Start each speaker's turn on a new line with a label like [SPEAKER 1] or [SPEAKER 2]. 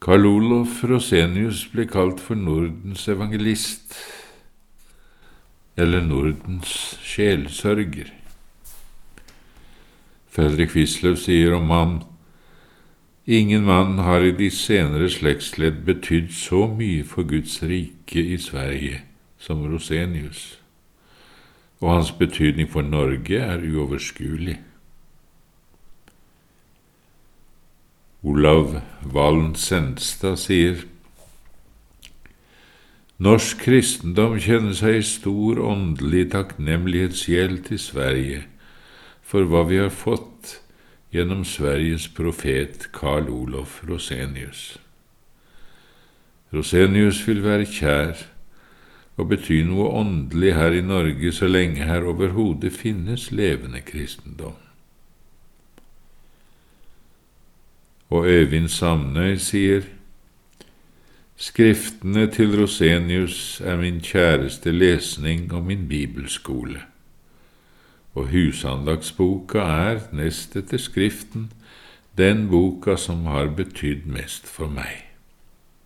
[SPEAKER 1] Karl Olof Rosenius ble kalt for Nordens evangelist, eller Nordens sjelsørger. Fredrik Wisløff sier om ham: ingen mann har i de senere slektsledd betydd så mye for Guds rike i Sverige som Rosenius, og hans betydning for Norge er uoverskuelig. Olav Valen Sendstad sier: norsk kristendom kjenner seg i stor åndelig takknemlighetsgjeld til Sverige for hva vi har fått gjennom Sveriges profet Karl Olof Rosenius. Rosenius vil være kjær og bety noe åndelig her i Norge så lenge her overhodet finnes levende kristendom. Og Øyvind Samnøy sier: skriftene til Rosenius er min kjæreste lesning og min bibelskole, og Husandagsboka er, nest etter skriften, den boka som har betydd mest for meg.